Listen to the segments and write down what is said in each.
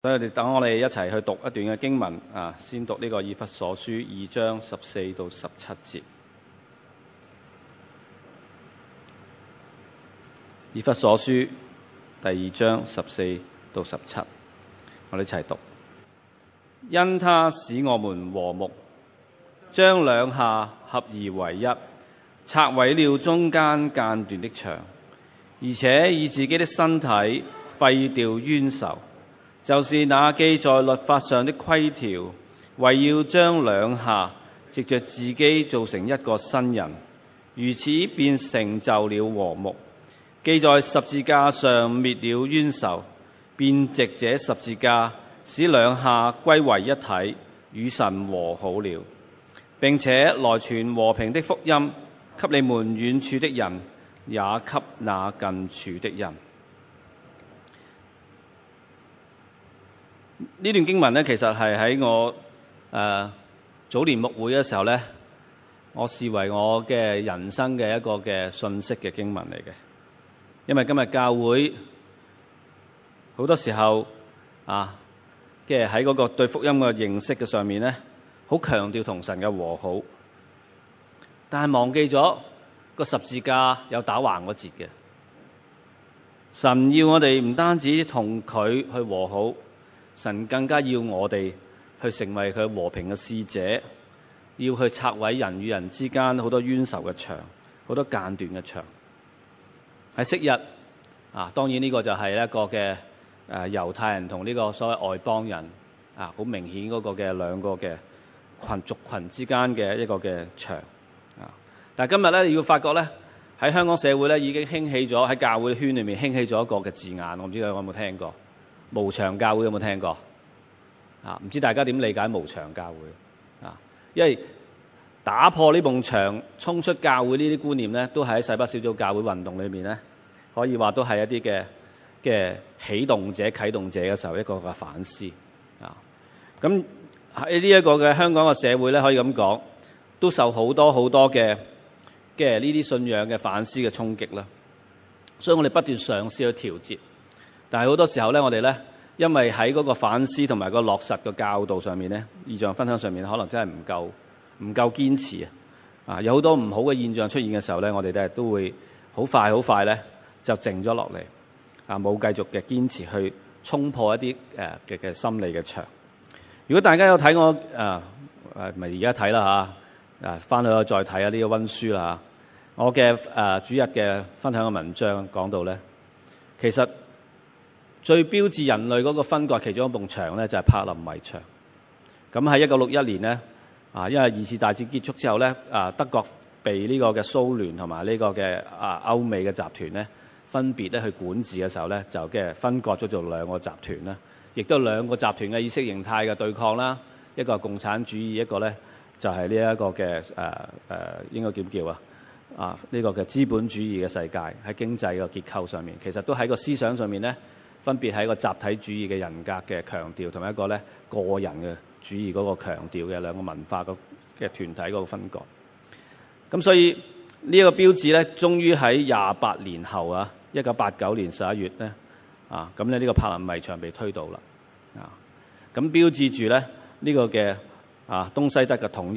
所以等我哋一齊去讀一段嘅經文啊，先讀呢個以弗所書2章14到17節。以弗所書第2章14到17，我哋一齊讀。因他使我們和睦，將兩下合而為一，拆毀了中間間斷的牆，而且以自己的身體廢掉冤仇，就是那記在律法上的規條，為要將兩下藉着自己造成一個新人，如此便成就了和睦。記在十字架上滅了冤仇，便藉這十字架使兩下歸為一體，與神和好了，並且來傳和平的福音，給你們遠處的人，也給那近處的人。呢段經文呢，其實係喺我早年牧會嘅時候呢，我視為我嘅人生嘅一個嘅信息嘅經文嚟嘅。因為今日教會好多時候喺嗰個對福音嘅認識嘅上面呢，好強調同神嘅和好，但係忘記咗個十字架有打橫個截嘅。神要我哋唔單止同佢去和好，神更加要我哋去成為佢和平嘅使者，要去拆毀人與人之間好多冤仇嘅牆，好多間斷嘅牆。喺昔日當然呢個就係一個嘅猶太人同呢個所謂外邦人好明顯嗰個嘅兩個嘅族群之間嘅一個嘅牆但係今日咧，你要發覺咧，喺香港社會咧已經興起咗，喺教會圈裏面興起咗一個嘅字眼，我唔知大家有冇聽過？無牆教會有冇聽過？唔知大家點理解無牆教會因為打破呢埲牆、衝出教會呢啲觀念咧，都係喺世北小組教會運動裏面咧，可以話都係一啲嘅啟動者嘅時候一個嘅反思咁喺呢一個嘅香港嘅社會咧，可以咁講，都受好多嘅呢啲信仰嘅反思嘅衝擊啦。所以我哋不斷嘗試去調節，但係好多時候咧，我哋咧因為喺嗰個反思同埋個落實嘅教導上面咧，異象分享上面可能真係唔夠堅持有好多唔好嘅現象出現嘅時候咧，我哋都會好快咧就靜咗落嚟冇繼續嘅堅持去衝破一啲嘅心理嘅牆。如果大家有睇我咪而家睇啦翻去再睇下呢個溫書啦我嘅主日嘅分享嘅文章講到咧，其實最標誌人類嗰個分割其中一埲牆咧就係柏林圍牆。咁喺1961年咧因為二次大戰結束之後咧德國被呢個嘅蘇聯同埋呢個嘅歐美嘅集團咧分別咧去管治嘅時候咧，就嘅分割咗做兩個集團啦，亦都兩個集團嘅意識形態嘅對抗啦，一個係共產主義，一個咧就係呢一個嘅應該點叫呢個嘅資本主義嘅世界。喺經濟嘅結構上面，其實都喺個思想上面咧，分別喺個集體主義嘅人格嘅強調，同埋一個咧個人嘅主義嗰個強調嘅兩個文化嘅團體嗰個分割。咁所以呢一個標誌咧，終於喺28年後1989年11月咧咁咧呢個柏林圍牆被推倒啦咁標誌住咧呢個嘅東西德嘅統一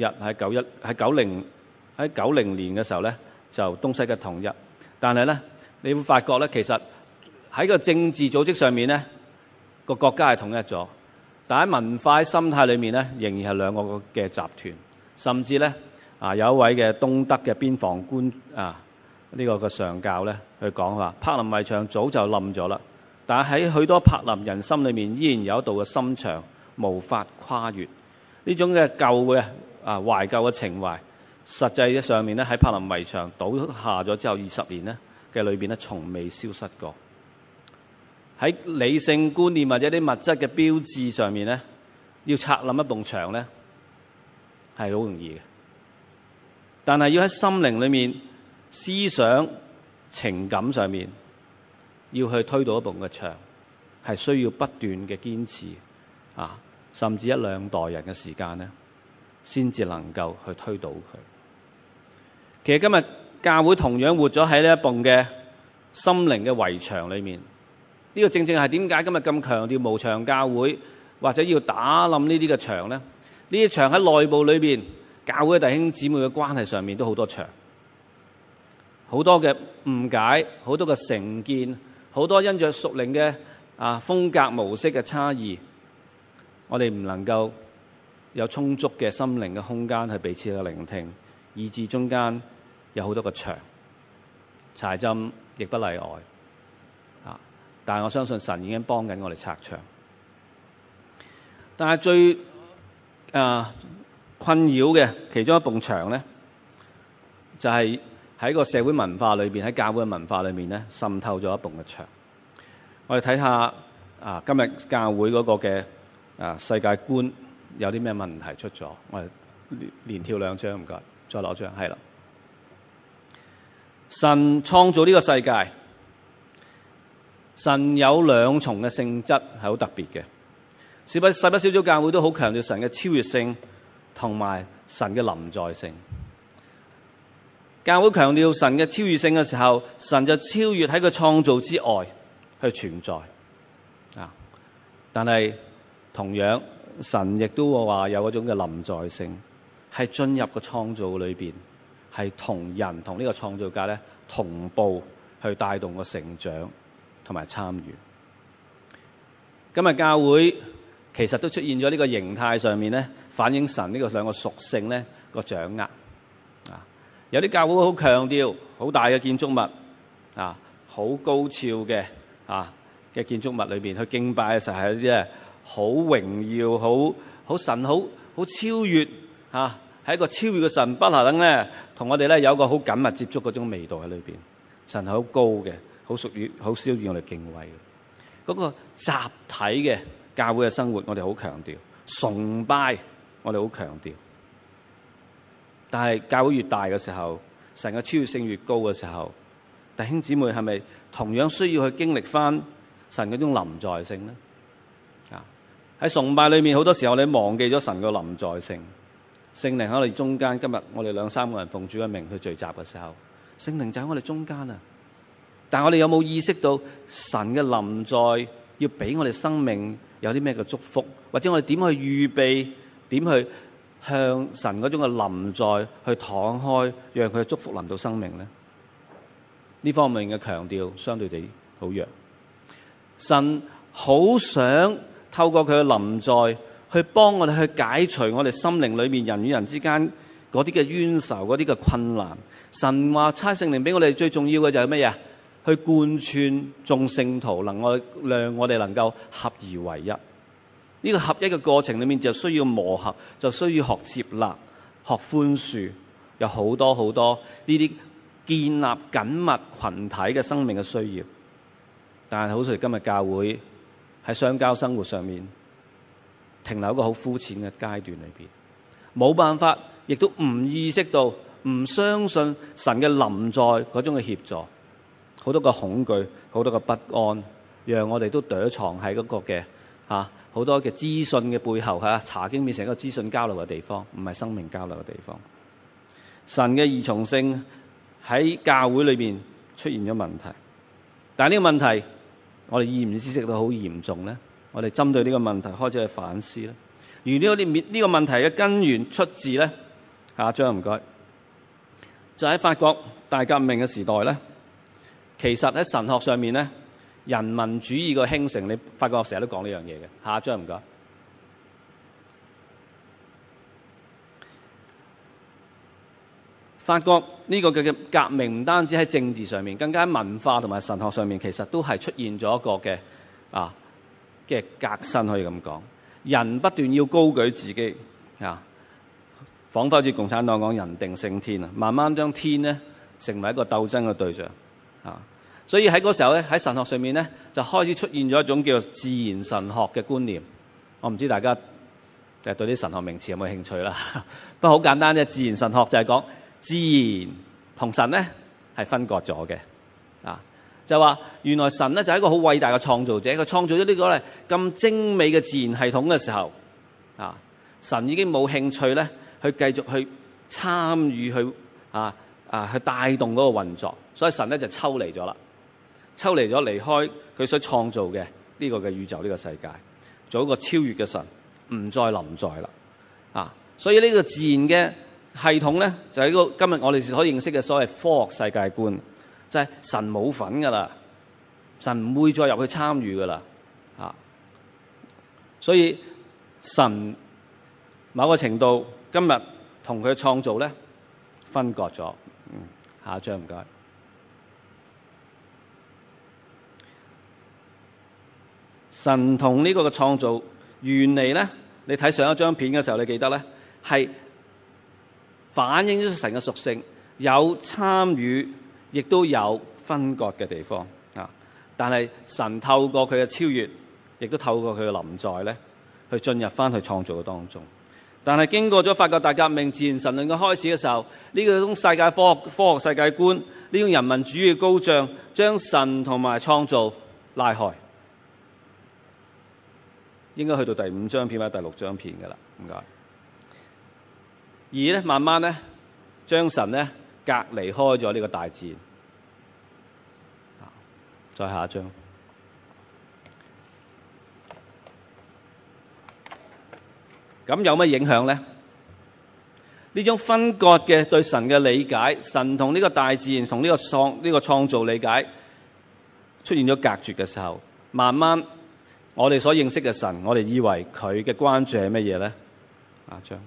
喺90年嘅時候咧就東西德統一。但係咧你會發覺咧，其實喺個政治組織上面咧個國家係統一咗，但喺文化心態裏面咧仍然係兩個嘅集團，甚至咧有一位嘅東德嘅邊防官呢個嘅上教咧去講話，柏林圍牆早就冧咗啦，但係喺許多柏林人心裏面依然有一道嘅心牆無法跨越。呢種嘅舊嘅懷舊嘅情懷，實際上面咧喺柏林圍牆倒下咗之後20年咧嘅裏邊咧，從未消失過。喺理性觀念或者啲物質嘅標誌上面咧，要拆冧一埲牆咧係好容易嘅，但係要喺心靈裏面、思想、情感上面要去推倒一埲嘅牆，係需要不斷嘅堅持甚至1-2代人嘅時間咧，先至能夠去推倒佢。其實今日教會同樣活咗喺呢一埲嘅心靈嘅圍牆裏面， 呢個正正係點解今日咁強調無牆教會，或者要打冧呢啲嘅牆呢？呢啲牆喺內部裏邊，教會弟兄姊妹嘅關係上面都好多牆，好多嘅誤解，好多嘅成見，好多因着屬靈嘅風格模式嘅差異，我哋唔能夠有充足嘅心靈嘅空間去彼此嘅聆聽，以致中間有好多個牆，柴浸亦不例外。但係我相信神已經幫緊我哋拆牆。但係最困擾嘅其中一埲牆咧，就係喺個社會文化裏邊，喺教會嘅文化裏面咧，滲透咗一埲嘅牆。我哋睇下今日教會嗰個嘅世界觀有啲咩問題出咗。我哋連跳兩張，唔該，再攞張，係啦。神創造呢個世界，神有兩重嘅性質係好特別嘅。世不小組教會都好強調神嘅超越性同埋神嘅臨在性。教會強調神嘅超越性嘅時候，神就超越喺佢創造之外去存在。但係同樣神亦都會話有嗰種嘅臨在性，係進入個創造裏邊，係同人同呢個創造界咧同步去帶動個成長同埋參與。今日教會其實都出現咗呢個形態上面咧，反映神呢個兩個屬性咧個掌握。有啲教會好強調好大嘅建築物，好高超嘅嘅建築物裏邊去敬拜嘅時候係一啲咧好榮耀、好神、好超越係一個超越嘅神，不能咧同我哋咧有一個好緊密接觸嗰種味道喺裏邊。神係好高嘅，好屬於好需要我哋敬畏嘅。嗰個集體嘅教會嘅生活，我哋好強調崇拜，我哋好強調。但係教會越大嘅時候，神嘅超越性越高嘅時候，弟兄姊妹係咪同樣需要去經歷翻神嗰種臨在性呢？喺崇拜裏面，好多時候你忘記咗神嘅臨在性。聖靈喺我哋中間，今日我哋兩三個人奉主嘅名去聚集嘅時候，聖靈就喺我哋中間啊！但我哋有冇意識到神嘅臨在要俾我哋生命有啲咩嘅祝福，或者我哋點去預備，點去向神嗰種嘅臨在去敞開，讓佢嘅祝福臨到生命呢？呢方面嘅強調相對地好弱。神好想透過佢嘅臨在去幫我哋去解除我哋心靈裏面人與人之間嗰啲嘅冤仇、嗰啲嘅困難。神話差聖靈俾我哋最重要嘅就係乜嘢？去貫穿眾聖徒，讓我哋能夠合而為一。呢個合一嘅過程裏面就需要磨合，就需要學接納、學寬恕，有好多好多呢啲建立緊密群體嘅生命嘅需要。但係好似今日教會喺相交生活上面停留一個好膚淺嘅階段裏邊，冇辦法，亦都唔意識到、唔相信神嘅臨在嗰種嘅協助，好多個恐懼、好多個不安，讓我哋都躲藏喺嗰個嘅好多嘅資訊嘅背後查經變成一個資訊交流嘅地方，唔係生命交流嘅地方。神嘅二重性喺教會裏邊出現咗問題，但係呢個問題我哋意唔意識到好嚴重咧？我哋針對呢個問題開始去反思咧。而呢個問題嘅根源出自咧，下一張唔該，就喺法國大革命嘅時代咧，其實喺神學上面咧，人民主義個興盛，你發覺我成日都講呢樣嘢嘅。下一張唔該。法國呢個嘅革命唔單止喺政治上面，更加喺文化同埋神學上面，其實都係出現咗一個嘅嘅革新，可以咁講。人不斷要高舉自己彷彿好似共產黨講人定勝天啊，慢慢將天咧成為一個鬥爭嘅對象所以喺嗰時候咧，喺神學上面咧就開始出現咗一種叫做自然神學嘅觀念。我唔知大家對啲神學名詞有冇興趣啦。不過好簡單啫，自然神學就係講自然同神咧係分割咗嘅就話原來神咧就係一個好偉大嘅創造者，佢創造咗呢個咧咁精美嘅自然系統嘅時候神已經冇興趣咧去繼續去參與去帶動嗰個運作，所以神咧就抽離咗啦。 抽離咗離開佢所創造嘅呢個嘅宇宙呢個世界，做一個超越嘅神，唔再臨在啦。所以呢個自然嘅系統咧，就係個今日我哋所認識嘅所謂科學世界觀，就係神冇份噶啦，神唔會再入去參與噶啦。所以神某個程度今日同佢嘅創造咧分割咗。下一張唔該。神同呢個嘅創造原嚟咧，你睇上一張片嘅時候，你記得咧係反映咗神嘅屬性，有參與，亦都有分割嘅地方。但係神透過佢嘅超越，亦都透過佢嘅臨在咧，去進入翻去創造嘅當中。但係經過咗法國大革命、自然神論嘅開始嘅時候，呢種世界科學世界觀，呢種人民主義嘅高漲，將神同埋創造拉開。應該去到第5張片或者第6張片㗎啦，唔該。而咧慢慢咧，將神咧隔離開咗呢個大自然。再下一張。咁有乜影響咧？呢種分割嘅對神嘅理解，神同呢個大自然同呢個創造理解出現咗隔絕嘅時候，慢慢我哋所認識嘅神，我哋以為佢嘅關注係乜嘢咧？下張。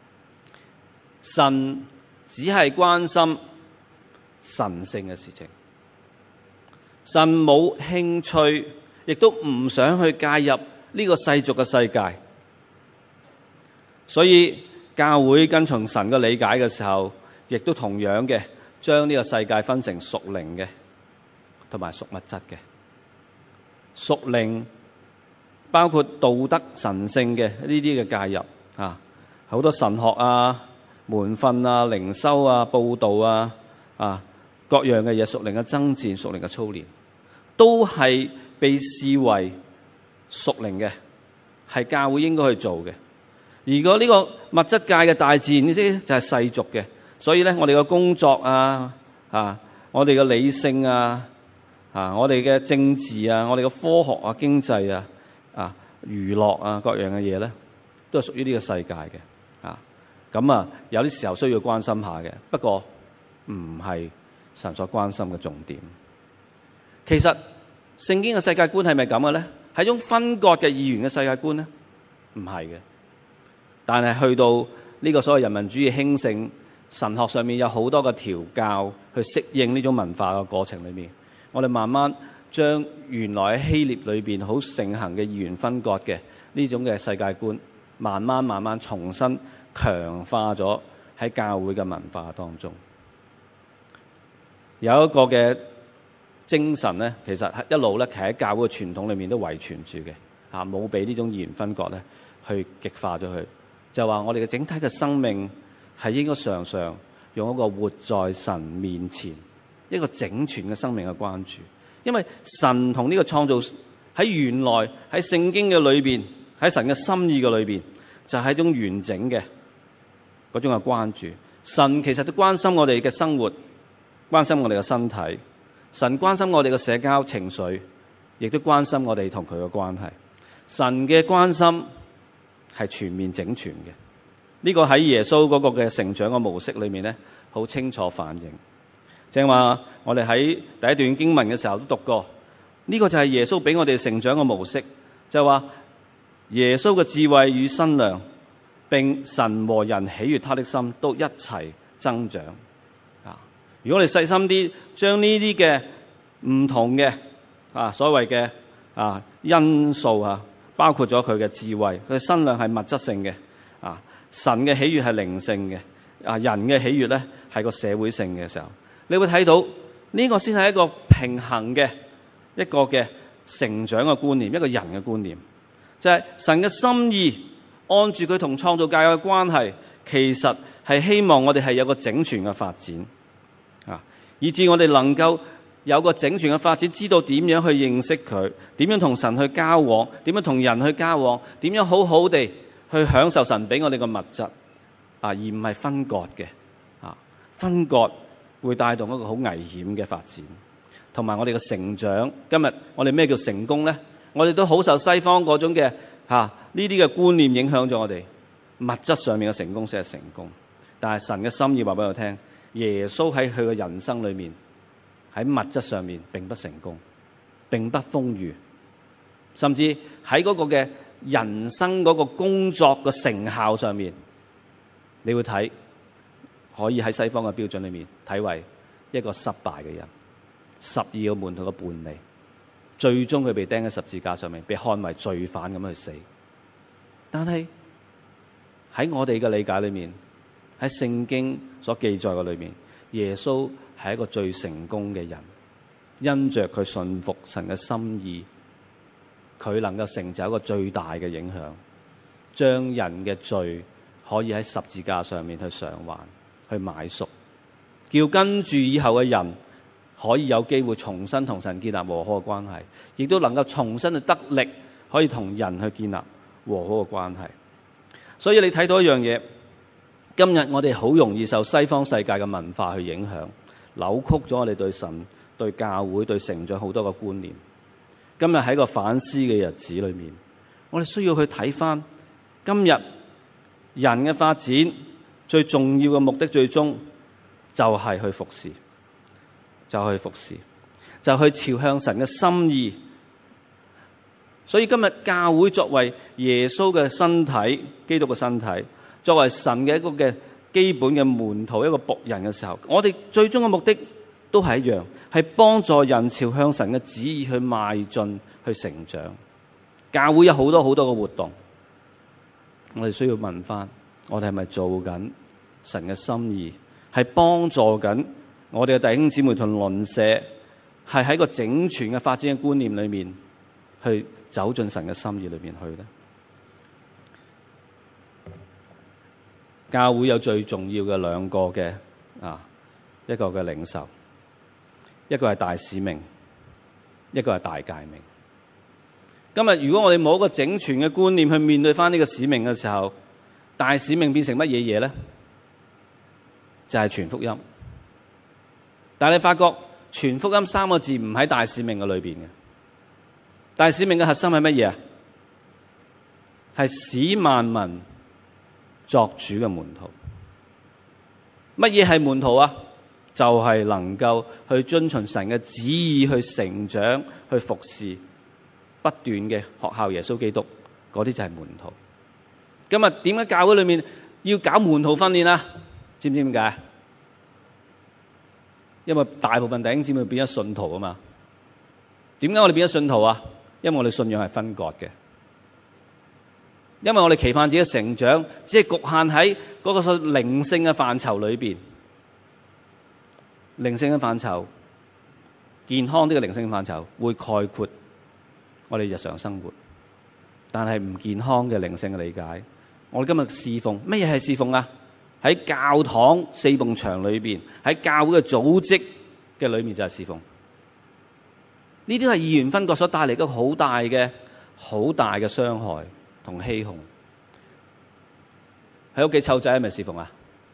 神只係關心神聖嘅事情，神冇興趣，亦都唔想去介入呢個世俗嘅世界。所以教會跟從神嘅理解嘅時候，亦都同樣嘅將呢個世界分成屬靈嘅同埋屬物質嘅。屬靈包括道德神聖嘅呢啲嘅介入好多神學門訓靈修佈道各樣嘅嘢，屬靈嘅爭戰、屬靈嘅操練，都係被視為屬靈嘅，係教會應該去做嘅。如果呢個物質界嘅大自然呢啲就係世俗嘅，所以咧我哋嘅工作我哋嘅理性我哋嘅政治我哋嘅科學經濟娛樂各樣嘅嘢咧，都係屬於呢個世界嘅咁有啲時候需要關心下嘅，不過唔係神所關心嘅重點。其實聖經嘅世界觀係咪咁嘅咧？係一種分割嘅二元嘅世界觀咧？唔係嘅。但係去到呢個所謂人民主義興盛，神學上面有好多嘅調教去適應呢種文化嘅過程裏面，我哋慢慢將原來喺希臘裏邊好盛行嘅二元分割嘅呢種嘅世界觀，慢慢重新強化咗喺教會嘅文化當中。有一個嘅精神咧，其實一路咧其實喺教會嘅傳統裏面都遺傳住嘅冇俾呢種二元分割咧去極化咗佢。就話我哋嘅整體嘅生命係應該常常用一個活在神面前一個整全嘅生命嘅關注，因為神同呢個創造喺原來喺聖經嘅裏邊，喺神嘅心意嘅裏邊，就係一種完整嘅嗰種嘅關注。神其實都關心我哋嘅生活，關心我哋嘅身體，神關心我哋嘅社交情緒，亦都關心我哋同佢嘅關係。神嘅關心係全面整全嘅，呢個喺耶穌嗰個嘅成長嘅模式裏面咧，好清楚反映。正話我哋喺第一段經文嘅時候都讀過，呢個就係耶穌俾我哋成長嘅模式，就話耶穌嘅智慧與身量，並神和人喜悅他的心都一齊增長。如果我哋細心啲，將呢啲嘅唔同嘅所謂嘅因素包括咗佢嘅智慧，佢嘅身量係物質性嘅，神嘅喜悅係靈性嘅，人嘅喜悅咧係個社會性嘅時候，你會睇到呢個先係一個平衡嘅一個嘅成長嘅觀念，一個人嘅觀念，就係神嘅心意按住佢同創造界嘅關係，其實係希望我哋係有個整全嘅發展，以致我哋能夠有個整全嘅發展，知道點樣去認識佢，點樣同神去交往，點樣同人去交往，點樣好好地去享受神俾我哋嘅物質，而唔係分割嘅。分割會帶動一個好危險嘅發展。 同埋我哋嘅成長。今日我哋咩叫成功呢？我哋都好受西方嗰種嘅呢啲嘅觀念影響咗我哋，物質上面嘅成功先係成功。但係神嘅心意話俾我聽，耶穌喺佢嘅人生裏面喺物質上面並不成功，並不豐裕，甚至喺嗰個嘅人生嗰個工作嘅成效上面，你會睇可以喺西方嘅標準裏面睇為一個失敗嘅人。12個門徒嘅叛離，最終佢被釘喺十字架上面，被看為罪犯咁去死。但係喺我哋嘅理解裏面，喺聖經所記載嘅裏面，耶穌係一個最成功嘅人，因着佢順服神嘅心意，佢能夠成就一個最大嘅影響，將人嘅罪可以喺十字架上面去償還、去買贖，叫跟住以後嘅人可以有機會重新同神建立和好嘅關係，亦都能夠重新去得力，可以同人去建立和好嘅關係。所以你睇到一樣嘢，今日我哋好容易受西方世界嘅文化去影響，扭曲咗我哋對神、對教會、對成長好多嘅觀念。今日喺個反思嘅日子裏面，我哋需要去睇翻今日人嘅發展最重要嘅目的，最終就係去服侍，就去朝向神嘅心意。所以今日教會作為耶穌嘅身體，基督嘅身體，作為神嘅一個嘅基本嘅門徒，一個僕人嘅時候，我哋最終嘅目的都係一樣，係幫助人朝向神嘅旨意去邁進、去成長。教會有好多好多嘅活動，我哋需要問翻，我哋係咪做緊神嘅心意？係幫助緊我哋嘅弟兄姊妹同鄰舍，係喺個整全嘅發展嘅觀念裏面，去走進神嘅心意裏面去咧。教會有最重要嘅兩個嘅一個嘅領袖，一個係大使命，一個係大誡命。今日如果我哋冇一個整全嘅觀念去面對翻呢個使命嘅時候，大使命變成乜嘢嘢咧？就係傳福音。但係你發覺傳福音三個字唔喺大使命嘅裏邊嘅。大使命嘅核心係乜嘢啊？係使萬民作主嘅門徒。乜嘢係門徒啊？就係能夠去遵循神嘅旨意，去成長，去服侍，不斷嘅學效耶穌基督，嗰啲就係門徒。今日點解教會裏面要搞門徒訓練啊？知唔知點解？因為大部分弟兄姊妹變咗信徒啊嘛。點解我哋變咗信徒啊？因為我哋信仰係分割嘅，因為我哋期盼自己成長，只係局限喺嗰個靈性嘅範疇裏邊。靈性嘅範疇，健康啲嘅靈性範疇會概括我哋日常生活，但係唔健康嘅靈性嘅理解，我哋今日侍奉，乜嘢係侍奉啊？喺教堂四埲牆裏邊，喺教會嘅組織嘅裏面就係侍奉。呢啲係二元分割所帶嚟嘅好大嘅傷害同欺哄。喺屋企湊仔係咪侍奉啊？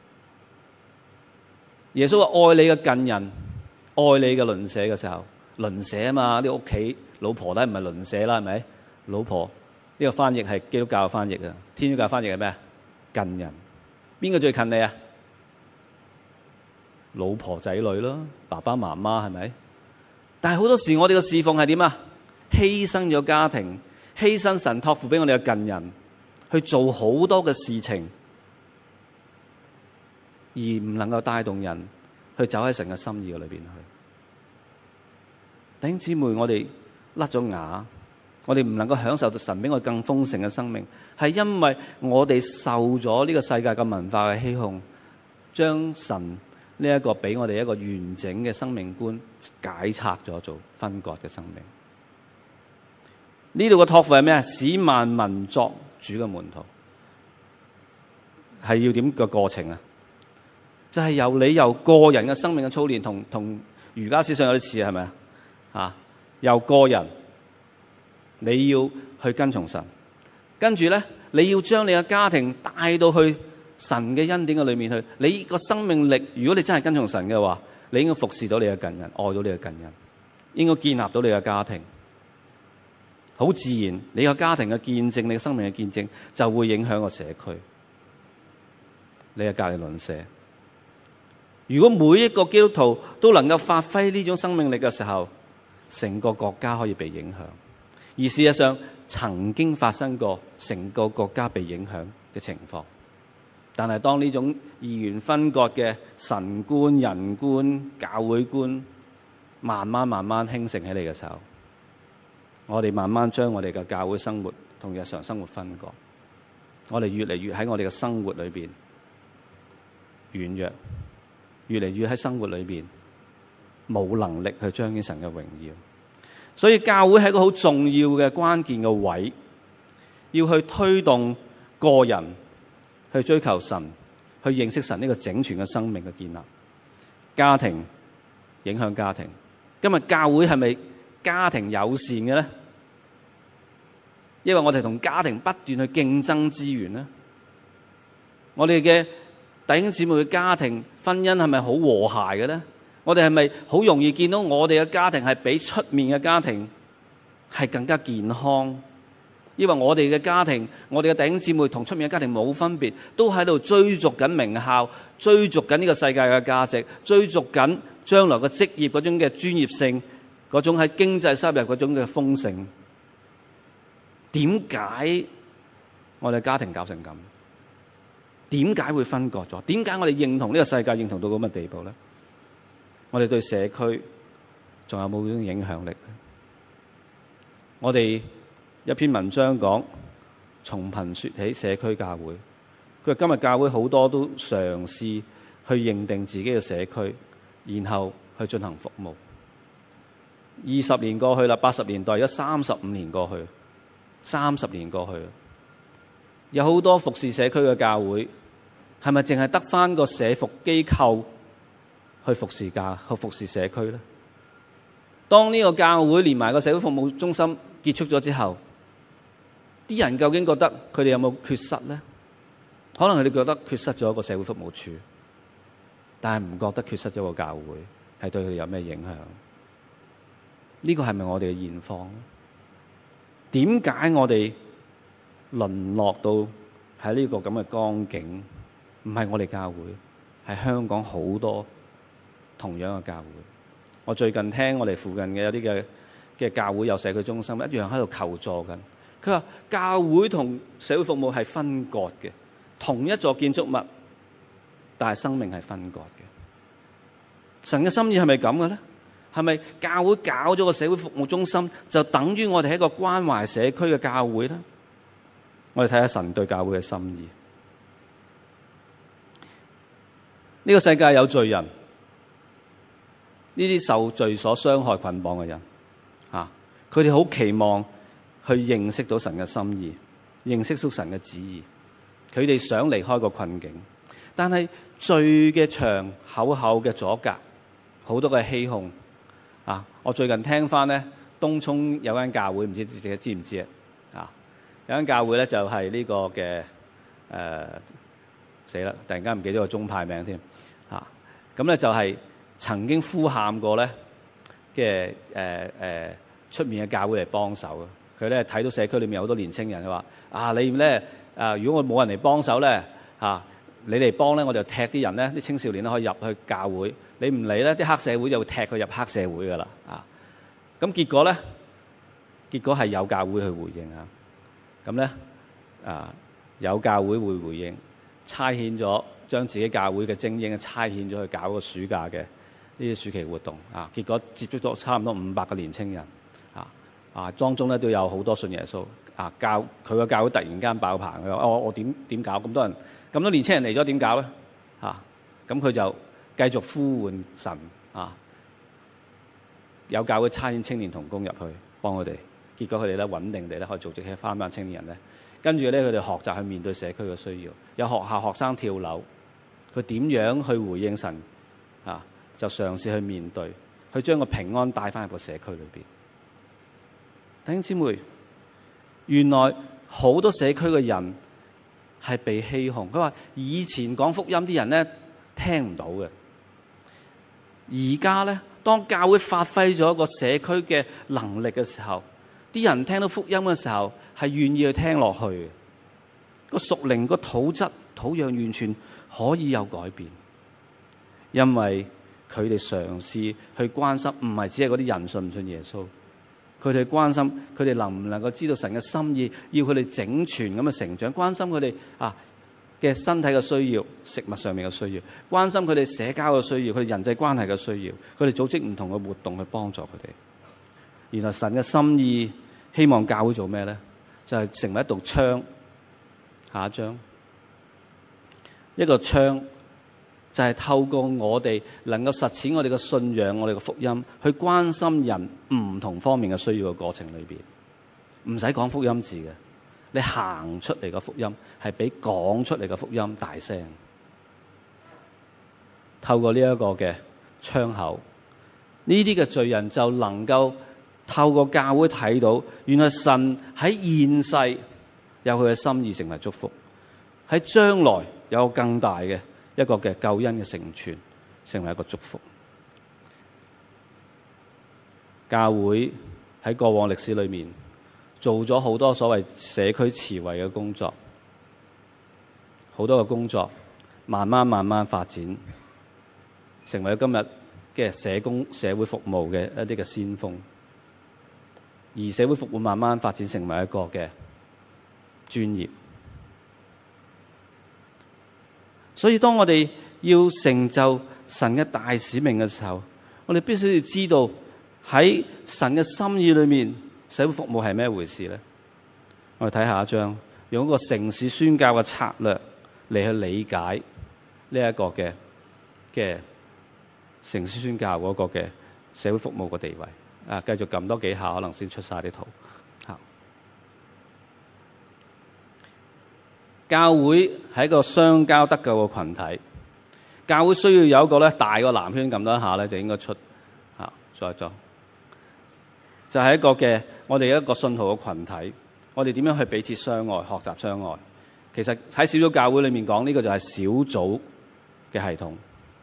耶穌話愛你嘅近人，愛你嘅鄰舍嘅時候，鄰舍啊嘛，啲屋企老婆咧唔係鄰舍啦，係咪？老婆呢個翻譯係基督教嘅翻譯啊，天主教翻譯係咩啊？近人。邊個最近你啊？老婆仔女咯，爸爸媽媽係咪？但係好多時我哋嘅侍奉係點啊？犧牲咗家庭，犧牲神託付俾我哋嘅近人，去做好多嘅事情，而唔能夠帶動人去走喺神嘅心意嘅裏邊去。弟兄姊妹，我哋甩咗牙，我哋唔能夠享受到神比我哋更豐盛嘅生命，係因為我哋受咗呢個世界嘅文化嘅欺哄，將神呢一個俾我哋一個完整嘅生命觀解拆咗，做分割嘅生命。呢度嘅託付係咩啊？使萬民作主嘅門徒，係要點個過程啊？就係由你由個人嘅生命嘅操練，同儒家思想有啲似，係咪啊？由個人你要去跟從神，跟住咧你要將你嘅家庭帶到去神嘅恩典嘅裏面去。你個生命力，如果你真係跟從神嘅話，你應該服侍到你嘅近人，愛到你嘅近人。 應該建立到你嘅家庭。好自然，你個家庭嘅見證，你嘅生命嘅見證，就會影響個社區，你嘅隔離鄰舍。如果每一個基督徒都能夠發揮呢種生命力嘅時候，成個國家可以被影響。而事實上曾經發生過成個國家被影響嘅情況。但係當呢種二元分割嘅神觀、人觀、教會觀慢慢興盛起嚟嘅時候，我哋慢慢將我哋嘅教會生活同日常生活分割，我哋越嚟越喺我哋嘅生活裏邊軟弱，越嚟越喺生活裏邊冇能力去彰顯神嘅榮耀。所以教會係一個好重要嘅關鍵嘅位，要去推動個人去追求神，去認識神呢個整全嘅生命嘅建立。家庭影響家庭，今日教會係咪家庭友善嘅咧？因為我哋同家庭不斷去競爭資源咧，我哋嘅弟兄姊妹嘅家庭婚姻係咪好和諧嘅咧？我哋係咪好容易見到我哋嘅家庭係比出面嘅家庭係更加健康？因為我哋嘅家庭，我哋嘅弟兄姊妹同出面嘅家庭冇分別，都喺度追逐緊名校，追逐緊呢個世界嘅價值，追逐緊將來嘅職業嗰種嘅專業性，嗰種喺經濟收入嗰種嘅豐盛。點解我哋家庭搞成咁？點解會分割咗？點解我哋認同呢個世界認同到咁嘅地步咧？我哋對社區仲有冇呢種影響力？我哋一篇文章講從貧說起社區教會，佢話今日教會好多都嘗試去認定自己嘅社區，然後去進行服務。20年過去啦，80年代，而家35年過去，30年過去，有好多服侍社區嘅教會，係咪淨係得返個社服機構去服侍社區咧？當呢個教會連埋個社會服務中心結束咗之後，啲人究竟覺得佢哋有冇缺失咧？可能佢哋覺得缺失咗一個社會服務處，但係唔覺得缺失咗個教會係對佢哋有咩影響？呢個係咪我哋嘅現況？點解我哋淪落到喺呢個咁嘅光景？唔係我哋教會，係香港好多同樣嘅教會。我最近聽我哋附近嘅有啲嘅教會有社區中心，一樣喺度求助緊。佢話教會同社會服務係分割嘅，同一座建築物，但係生命係分割嘅。神嘅心意係咪咁嘅咧？係咪教會搞咗個社會服務中心，就等於我哋係一個關懷社區嘅教會咧？我哋睇下神對教會嘅心意。呢個世界有罪人，呢啲受罪所傷害捆綁嘅人，佢哋好期望去認識到神嘅心意，認識到神嘅旨意。佢哋想離開個困境，但係罪嘅牆厚厚嘅阻隔，好多嘅欺哄。我最近聽翻咧，東涌有間教會，唔知大家知唔知啊？有間教會咧就係呢個嘅死啦！突然間唔記得個宗派名添。咁咧就係曾經呼喊過咧嘅出面嘅教會嚟幫手。佢咧睇到社區裏面有好多年青人，佢話你咧如果我冇人嚟幫手咧你嚟幫咧，我就踢啲人咧，啲青少年咧可以入去教會。你唔嚟咧，啲黑社會就會踢佢入黑社會噶啦。咁結果咧，係有教會去回應啊。咁咧有教會會回應，差遣咗將自己教會嘅精英差遣咗去搞個暑假嘅呢啲暑期活動。結果接觸咗差唔多500個年青人。當中咧都有好多信耶穌。佢個教會突然間爆棚，佢話我點搞？咁多人咁多年青人嚟咗點搞咧？咁佢就繼續呼喚神。有教會差遣青年同工入去幫佢哋，結果佢哋咧穩定地咧可以組織起翻班青年人咧，跟住咧佢哋學習去面對社區嘅需要。有學校學生跳樓，佢點樣去回應神？就嘗試去面對，去將個平安帶翻入個社區裏邊。弟兄姊妹，原來好多社區嘅人係被欺哄。佢話以前講福音啲人咧聽唔到嘅，而家咧當教會發揮咗一個社區嘅能力嘅時候，啲人聽到福音嘅時候係願意去聽落去，個屬靈個土壤完全可以有改變，因為佢哋嘗試去關心，唔係只係嗰啲人信唔信耶穌，佢哋關心佢哋能唔能夠知道神嘅心意，要佢哋整全咁嘅成長，關心佢哋嘅身體嘅需要，食物上面嘅需要，關心佢哋社交嘅需要，佢哋人際關係嘅需要，佢哋組織唔同嘅活動去幫助佢哋。原來神嘅心意希望教會做咩咧？就係成為一道窗。下一章，一個窗就係透過我哋能夠實踐我哋嘅信仰，我哋嘅福音，去關心人唔同方面嘅需要嘅過程裏邊，唔使講福音字嘅，你行出嚟嘅福音係比講出嚟嘅福音大聲。透過呢一個嘅窗口，呢啲嘅罪人就能夠透過教會睇到，原來神喺現世有佢嘅心意成為祝福，喺將來有更大嘅一個嘅救恩嘅成全，成為一個祝福。教會喺過往歷史裏面做咗好多所謂社區慈惠嘅工作，好多嘅工作慢慢發展，成為今日嘅社會服務嘅一啲嘅先鋒，而社會服務慢慢發展成為一個嘅專業。所以當我哋要成就神嘅大使命嘅時候，我哋必須要知道喺神嘅心意裏面，社會服務係咩回事咧？我哋睇下一章，用一個城市宣教嘅策略嚟去理解呢一個嘅城市宣教嗰個嘅社會服務嘅地位。繼續撳多幾下，可能先出晒啲圖。教會係一個相交得救嘅群體，教會需要有一個咧大個藍圈，撳多一下咧就應該出。再做就係一個嘅我哋一個信徒嘅群體，我哋點樣去彼此相愛，學習相愛。其實喺小組教會裏面講呢個就係小組嘅系統。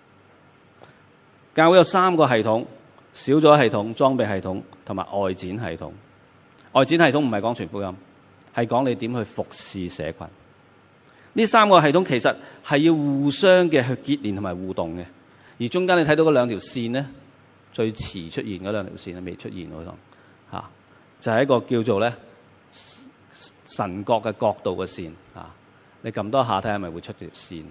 教會有3個系統：小組系統、裝備系統同埋外展系統。外展系統唔係講傳福音，係講你點去服侍社群。呢3個系統其實係要互相嘅去結連同埋互動嘅，而中間你睇到嗰2條線咧，最遲出現嗰2條線未出現嗰度就係一個叫做咧神國嘅角度嘅線。你撳多下睇下咪會出條線？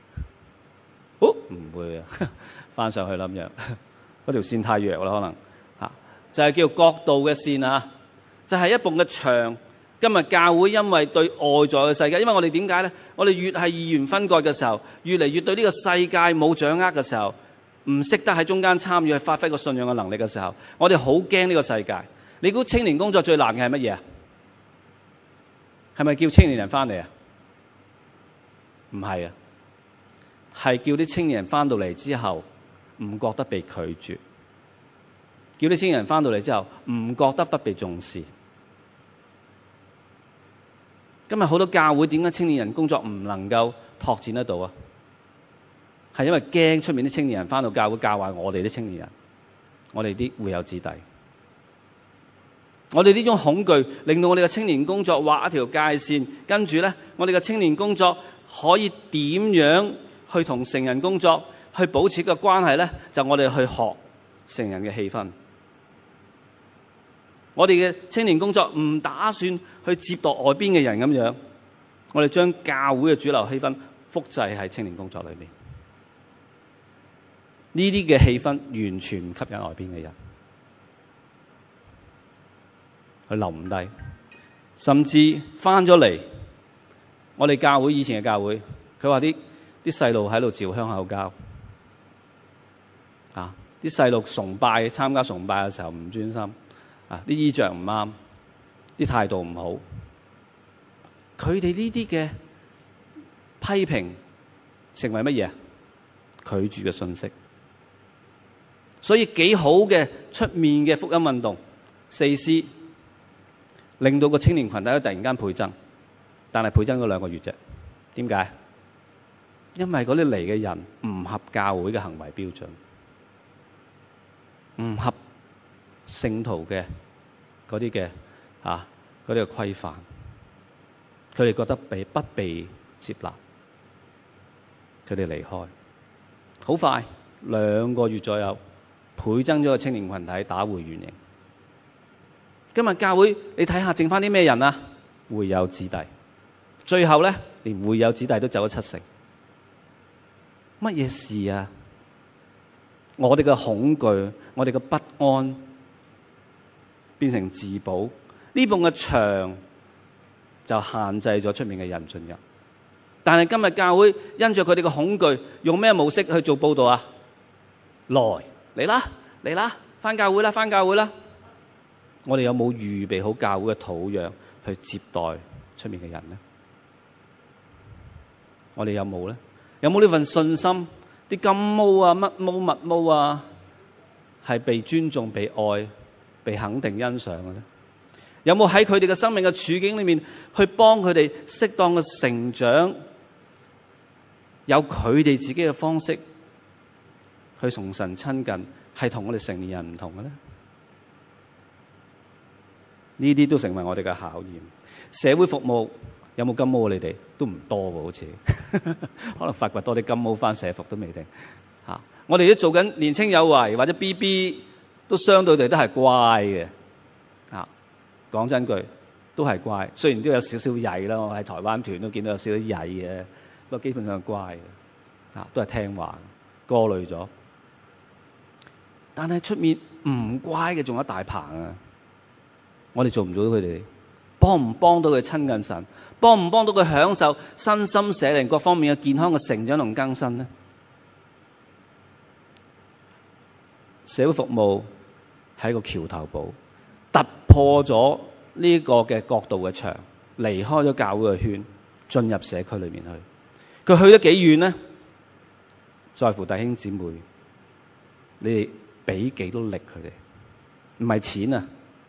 唔會啊，翻上去啦咁樣，嗰條線太弱啦可能就係叫角度嘅線啊，就係一埲嘅牆。今日教會因為對外在嘅世界，因為我哋點解咧？我哋越係二元分割嘅時候，越嚟越對呢個世界冇掌握嘅時候，唔識得喺中間參與去發揮個信仰嘅能力嘅時候，我哋好驚呢個世界。你估青年工作最難嘅係乜嘢啊？係咪叫青年人翻嚟啊？唔係啊，係叫啲青年人翻到嚟之後唔覺得被拒絕，叫啲青年人翻到嚟之後唔覺得不被重視。今日好多教會點解青年人工作唔能夠拓展得到啊？係因為驚出面啲青年人翻到教會教壞我哋啲青年人，我哋啲會友子弟。我哋呢種恐懼令到我哋嘅青年工作畫一條界線，跟住咧我哋嘅青年工作可以點樣去同成人工作去保持個關係咧？就我哋去學成人嘅氣氛。我哋嘅青年工作唔打算去接待外邊嘅人咁樣，我哋將教會嘅主流氣氛複製喺青年工作裏面。呢啲嘅氣氛完全唔吸引外邊嘅人，佢留唔低，甚至翻咗嚟我哋教會以前嘅教會，佢話啲細路喺度嚼香口膠，啲細路參加崇拜嘅時候唔專心。啲衣着唔啱，啲態度唔好，佢哋呢啲嘅批評成為乜嘢？拒絕嘅信息。所以幾好嘅出面嘅福音運動，4C，令到個青年群體突然間倍增，但係倍增咗2個月啫。點解？因為嗰啲嚟嘅人唔合教會嘅行為標準。 唔合聖徒嘅嗰啲嘅嗰啲嘅規範，佢哋覺得不被接納，佢哋離開。好快2個月左右，倍增咗個青年群體，打回原形。今日教會你睇下剩翻啲咩人啊？會友子弟，最後咧連會友子弟都走咗70%。乜嘢事啊？我哋嘅恐懼，我哋嘅不安變成自保，呢埲嘅牆就限制咗出面嘅人進入。但係今日教會因着佢哋嘅恐懼，用咩模式去做報道啊？嚟啦，返教會啦！我哋有冇預備好教會嘅土壤去接待出面嘅人呢？我哋有冇呢？有冇呢份信心？啲金毛啊、乜毛、物毛啊，係被尊重、被愛、被肯定、欣賞嘅呢？有冇喺佢哋嘅生命嘅處境裏面去幫佢哋適當嘅成長？有佢哋自己嘅方式去同神親近，係同我哋成年人唔同嘅呢？呢啲都成為我哋嘅考驗。社會服務有冇金毛？你哋都唔多喎，好似可能發掘多啲金毛返社服都未定。我哋都做緊年青有為或者 BB， 都相對地都係乖嘅。講真句，都係乖。雖然都有少少曳啦，我喺台灣團都見到有少少曳嘅，不過基本上係乖嘅，都係聽話，過濾咗。但係出面唔乖嘅仲有一大棚啊！我哋做唔做到佢哋？幫唔幫到佢親近神？幫唔幫到佢享受身心社靈各方面嘅健康嘅成長同更新呢？社會服務係一個橋頭堡，突破咗呢個嘅角度嘅牆，離開咗教會嘅圈，進入社區裏面去。佢去咗幾遠呢？在乎弟兄姊妹，你哋俾幾多力佢哋？唔係錢啊！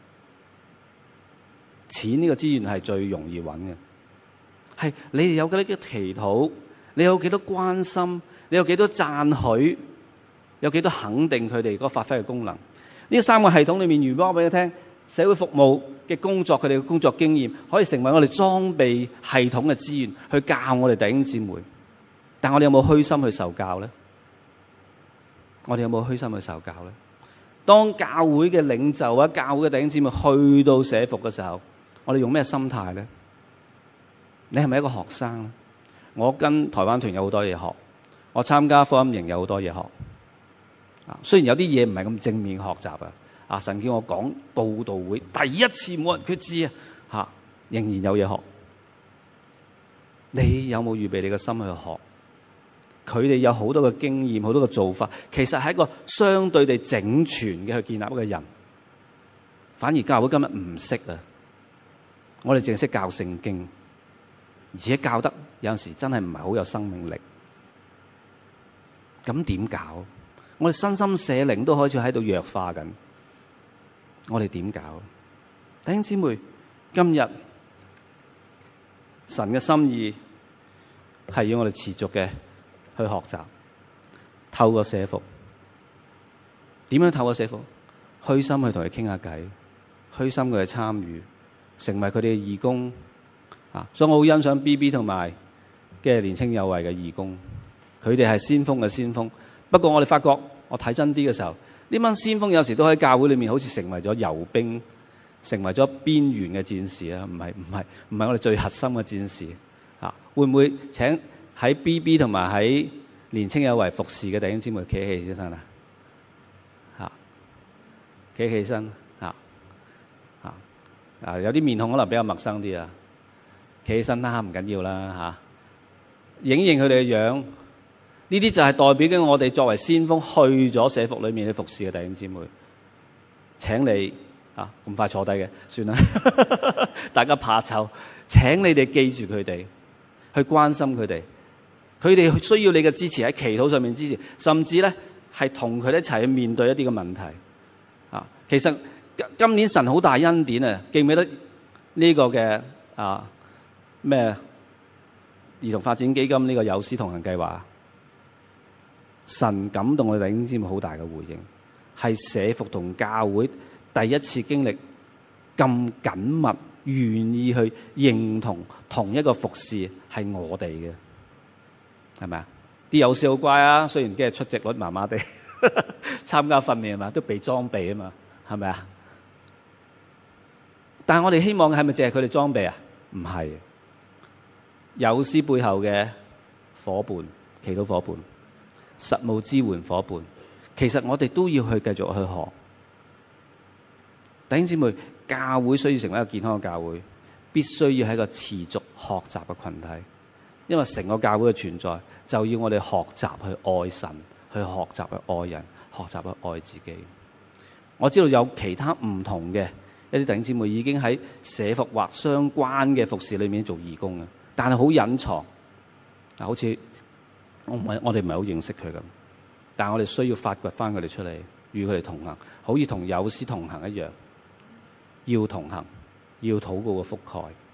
錢呢個資源係最容易揾嘅，係你哋有幾多祈禱，你有幾多關心，你有幾多讚許，有幾多肯定佢哋嗰個發揮嘅功能。呢3個系統裏面，如果我俾你聽，社會服務嘅工作，佢哋嘅工作經驗可以成為我哋裝備系統嘅資源，去教我哋弟兄姊妹。但我哋有冇虛心去受教呢？我哋有冇虛心去受教呢？當教會嘅領袖或者教會嘅弟兄姊妹去到社服嘅時候，我哋用咩心態呢？你係咪一個學生呢？我跟台灣團有好多嘢學，我參加福音營有好多嘢學。雖然有啲嘢唔係咁正面學習啊，神叫我講佈道會，第一次冇人決志啊，仍然有嘢學。你有冇預備你嘅心去學？佢哋有好多嘅經驗，好多嘅做法，其實係一個相對地整全嘅去建立一個人。反而教會今日唔識啊，我哋淨係識教聖經，而且教得有陣時真係唔係好有生命力。咁點搞？我哋身心社靈都開始喺度弱化緊，我哋點搞？弟兄姊妹，今日神嘅心意係要我哋持續嘅去學習，透過社服。點樣透過社服？虛心去同佢傾下偈，虛心去參與，成為佢哋嘅義工。所以我好欣賞 BB 同埋嘅年青有為嘅義工，佢哋係先鋒嘅先鋒。不過我哋發覺，我睇真啲嘅時候，呢班先鋒有時都喺教會裏面好似成為咗遊兵，成為咗邊緣嘅戰士啊！唔係我哋最核心嘅戰士。會唔會請喺 BB 同埋喺年青有為服侍嘅弟兄姊妹企起身啊？企起身有啲面孔可能比較陌生啲啊，企起身啦，唔緊要啦影佢哋嘅樣。呢啲就係代表緊我哋作為先鋒去咗社服裏面去服侍嘅弟兄姊妹。請你咁快坐低嘅，算啦，大家怕醜。請你哋記住佢哋，去關心佢哋。佢哋需要你嘅支持，喺祈禱上面支持，甚至咧係同佢哋一齊去面對一啲嘅問題。其實今年神好大恩典啊！記唔記得呢個嘅咩兒童發展基金呢個友師同行計劃？神感動我哋弟兄姊妹好大嘅回應。 係社福同教會第一次經歷咁緊密，願意去認同同一個服侍係我哋嘅，係咪啊？啲友師好乖啊，雖然今日出席率麻麻地，參加訓練啊嘛，都俾裝備啊嘛，係咪啊？但係我哋希望係咪淨係佢哋裝備啊？唔係，友師背後嘅伙伴、祈禱伙伴、實務支援伙伴，其實我哋都要去繼續去學。弟兄姊妹，教會需要成為一個健康嘅教會，必須要係一個持續學習嘅群體，因為成個教會嘅存在就要我哋學習去愛神，去學習去愛人，學習去愛自己。我知道有其他唔同嘅一啲弟兄姊妹已經喺社福或相關嘅服侍裏面做義工嘅，但係好隱藏，好似我哋唔係好認識佢咁，但係我哋需要發掘翻佢哋出嚟，與佢哋同行，好似同友師同行一樣，要同行，要禱告嘅覆蓋。